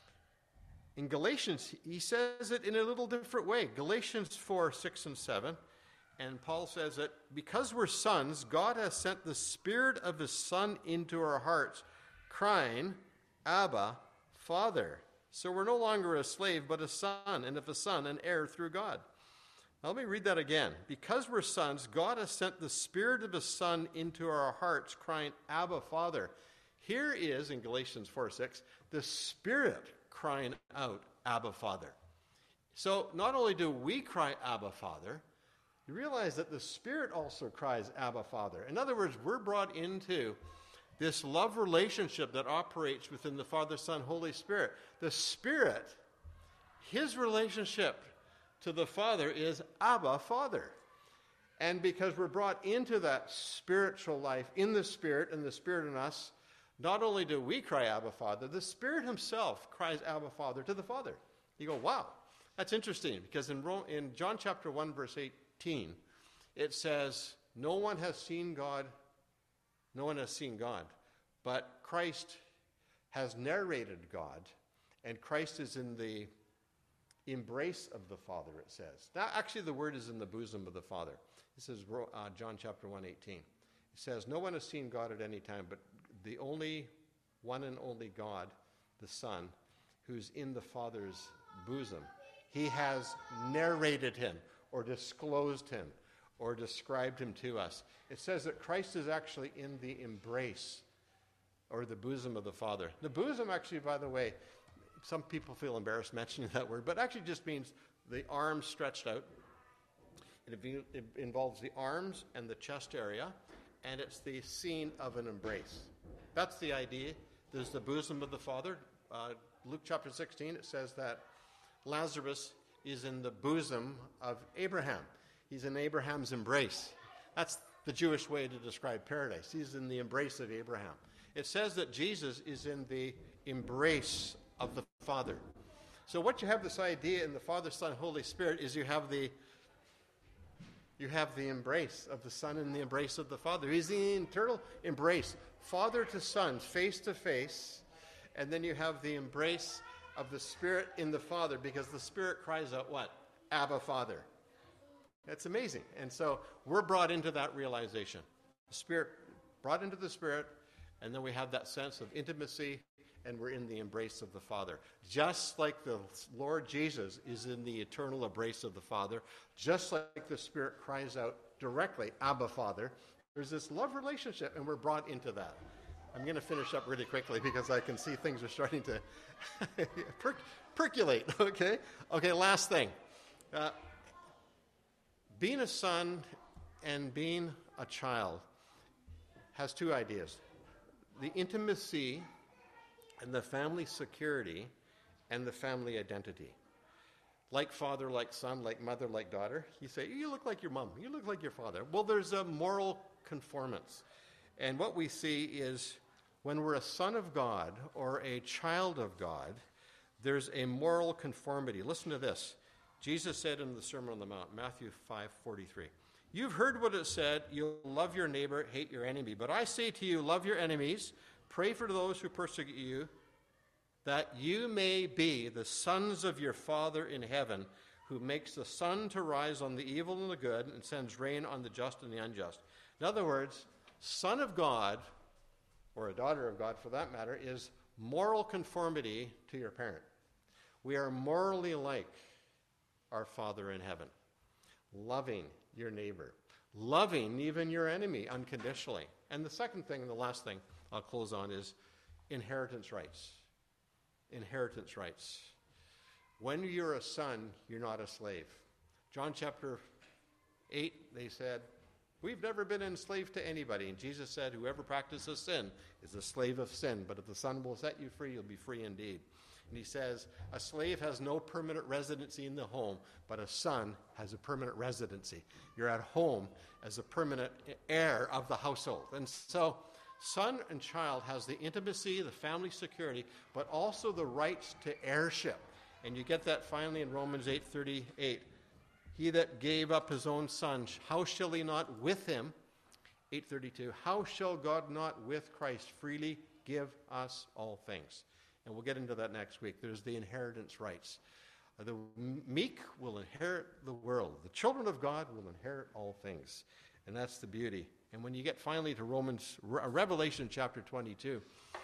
In Galatians, he says it in a little different way. Galatians four, six, and seven. And Paul says that because we're sons, God has sent the Spirit of his Son into our hearts, crying, Abba, Father. So we're no longer a slave, but a son, and if a son, an heir through God. Now let me read that again. Because we're sons, God has sent the Spirit of his Son into our hearts, crying, Abba, Father. Here is, in Galatians four, six, the Spirit crying out, Abba, Father. So not only do we cry, Abba, Father, you realize that the Spirit also cries, Abba, Father. In other words, we're brought into this love relationship that operates within the Father, Son, Holy Spirit. The Spirit, his relationship to the Father is Abba, Father. And because we're brought into that spiritual life in the Spirit and the Spirit in us, not only do we cry Abba, Father, the Spirit himself cries Abba, Father to the Father. You go, wow, that's interesting, because in, Rome, in John chapter one, verse eighteen, it says, no one has seen God, no one has seen God, but Christ has narrated God, and Christ is in the embrace of the Father, it says. Now, actually, the word is in the bosom of the Father. This is uh, John chapter one, eighteen. It says, no one has seen God at any time, but the only one and only God, the Son, who's in the Father's bosom. He has narrated him or disclosed him or described him to us. It says that Christ is actually in the embrace or the bosom of the Father. The bosom actually, by the way, some people feel embarrassed mentioning that word, but actually just means the arms stretched out. It, it involves the arms and the chest area, and it's the scene of an embrace. That's the idea. There's the bosom of the Father. Uh, Luke chapter sixteen, it says that Lazarus is in the bosom of Abraham. He's in Abraham's embrace. That's the Jewish way to describe paradise. He's in the embrace of Abraham. It says that Jesus is in the embrace of the Father. So what you have this idea in the Father, Son, Holy Spirit is you have the you have the embrace of the Son and the embrace of the Father. He's the eternal embrace, Father to Son, face to face, and then you have the embrace of the Spirit in the Father, because the Spirit cries out what? Abba, Father. That's amazing. And so we're brought into that realization. The Spirit brought into the Spirit, and then we have that sense of intimacy, and we're in the embrace of the Father. Just like the Lord Jesus is in the eternal embrace of the Father, just like the Spirit cries out directly, Abba, Father, there's this love relationship, and we're brought into that. I'm going to finish up really quickly because I can see things are starting to per- percolate, okay? Okay, last thing. Uh, being a son and being a child has two ideas. The intimacy and the family security and the family identity. Like father, like son, like mother, like daughter. You say, you look like your mom, you look like your father. Well, there's a moral conformance. And what we see is when we're a son of God or a child of God, there's a moral conformity. Listen to this. Jesus said in the Sermon on the Mount, Matthew five forty-three, "You've heard what it said, you'll love your neighbor, hate your enemy. But I say to you, love your enemies, pray for those who persecute you, that you may be the sons of your Father in heaven, who makes the sun to rise on the evil and the good and sends rain on the just and the unjust." In other words, son of God, or a daughter of God for that matter, is moral conformity to your parent. We are morally like our Father in heaven, loving your neighbor, loving even your enemy unconditionally. And the second thing, and the last thing I'll close on, is inheritance rights. Inheritance rights. When you're a son, you're not a slave. John chapter eight, they said, we've never been enslaved to anybody. And Jesus said, whoever practices sin is a slave of sin. But if the Son will set you free, you'll be free indeed. And he says, a slave has no permanent residency in the home, but a son has a permanent residency. You're at home as a permanent heir of the household. And so son and child has the intimacy, the family security, but also the rights to heirship. And you get that finally in Romans eight thirty-eight. He that gave up his own son, how shall he not with him, eight thirty-two, how shall God not with Christ freely give us all things? And we'll get into that next week. There's the inheritance rights. The meek will inherit the world. The children of God will inherit all things. And that's the beauty. And when you get finally to Romans, Revelation chapter twenty-two,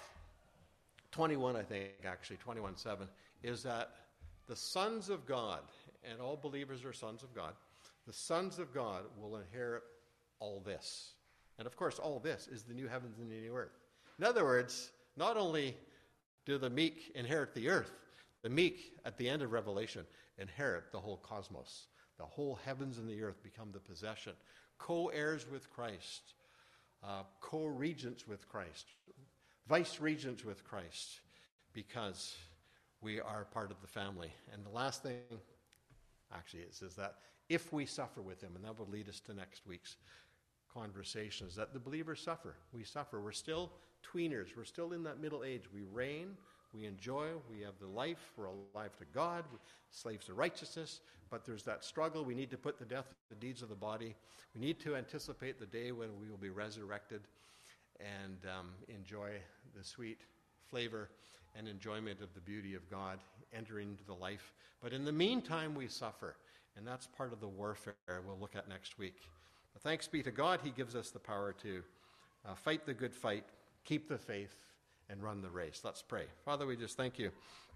twenty-one, I think, actually, twenty-one seven, is that the sons of God, and all believers are sons of God, the sons of God will inherit all this. And of course, all this is the new heavens and the new earth. In other words, not only do the meek inherit the earth, the meek, at the end of Revelation, inherit the whole cosmos. The whole heavens and the earth become the possession. Co-heirs with Christ, uh, co-regents with Christ, vice-regents with Christ, because we are part of the family. And the last thing, actually, it says that if we suffer with him, and that will lead us to next week's conversation, is that the believers suffer. We suffer. We're still tweeners. We're still in that middle age. We reign. We enjoy. We have the life. We're alive to God. We're slaves to righteousness. But there's that struggle. We need to put to death the deeds of the body. We need to anticipate the day when we will be resurrected and um, enjoy the sweet flavor and enjoyment of the beauty of God, entering into the life. But in the meantime, we suffer. And that's part of the warfare we'll look at next week. But thanks be to God, he gives us the power to uh, fight the good fight, keep the faith, and run the race. Let's pray. Father, we just thank you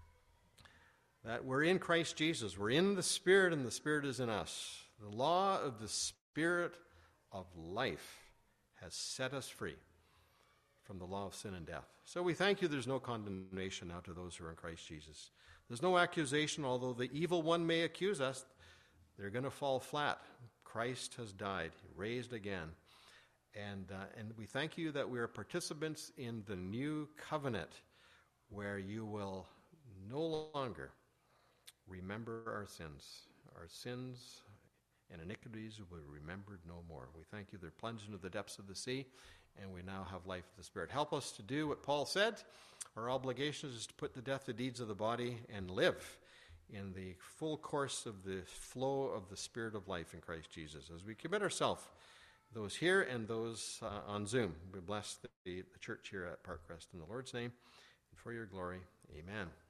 that we're in Christ Jesus. We're in the Spirit, and the Spirit is in us. The law of the Spirit of life has set us free from the law of sin and death. So we thank you there's no condemnation now to those who are in Christ Jesus. There's no accusation, although the evil one may accuse us. They're going to fall flat. Christ has died, raised again. And, uh, and we thank you that we are participants in the new covenant where you will no longer remember our sins. Our sins and iniquities will be remembered no more. We thank you they're plunged into the depths of the sea, and we now have life of the Spirit. Help us to do what Paul said. Our obligation is to put to death the deeds of the body and live in the full course of the flow of the Spirit of life in Christ Jesus. As we commit ourselves, those here and those uh, on Zoom, we bless the, the church here at Parkcrest in the Lord's name and for your glory. Amen.